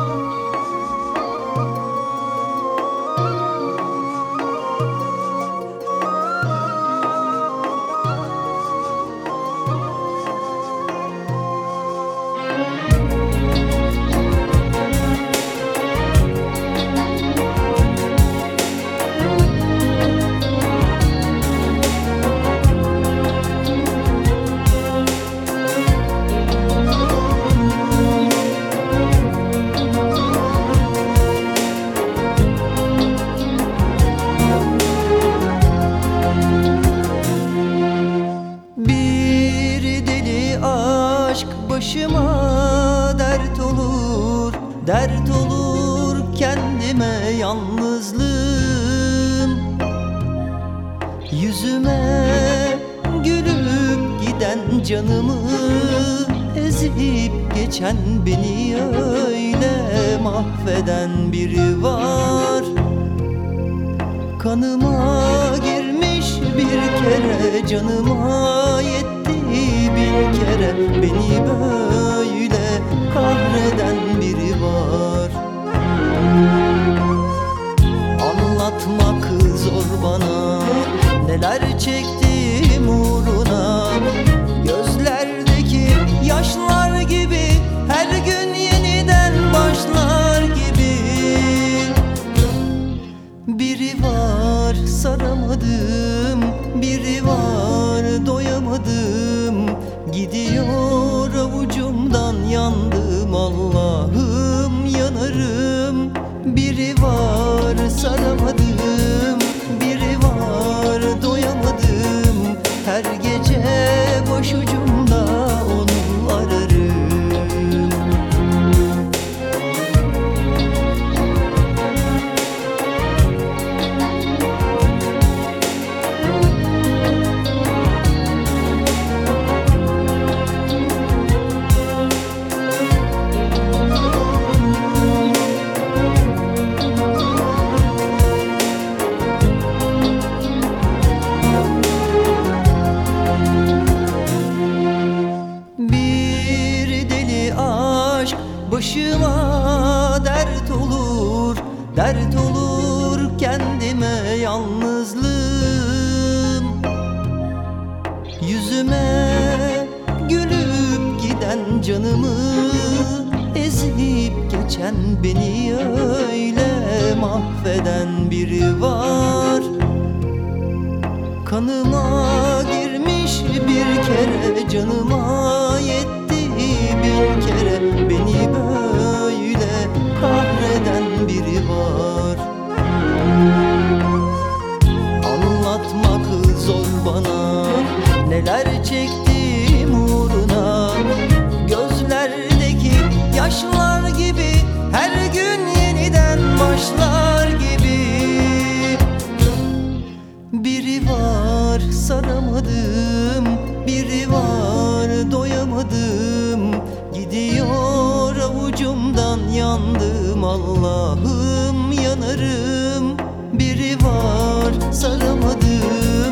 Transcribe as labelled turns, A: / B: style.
A: Başıma dert olur kendime yalnızlığım. Yüzüme gülüp giden canımı ezip geçen beni öyle mahveden biri var. Kanıma girmiş bir kere, canıma yetti bin kere, beni böyle kahreden biri var. Anlatmak zor bana, neler çektim uğruna. Gözlerdeki yaşlar gibi, her gün yeniden başlar gibi. Biri var saramadım, biri var doyamadım. Gidiyor avucumdan, yandım Allah'ım yanarım. Biri var saramadım, biri var doyamadım. Her gece başucumda onu ararım. Başıma dert olur kendime yalnızlığım. Yüzüme gülüp giden canımı ezip geçen beni öyle mahveden biri var. Kanıma girmiş bir kere, canıma yetti bin kere, beni böyle kahreden biri var. Anlatmak zor bana, neler çektim uğruna. Gözlerdeki yaşlar gibi, her gün yeniden başlar gibi. Biri var saramadım, biri var doyamadım. Gidiyor avucumdan, yandım Allah'ım yanarım. Biri var saramadım,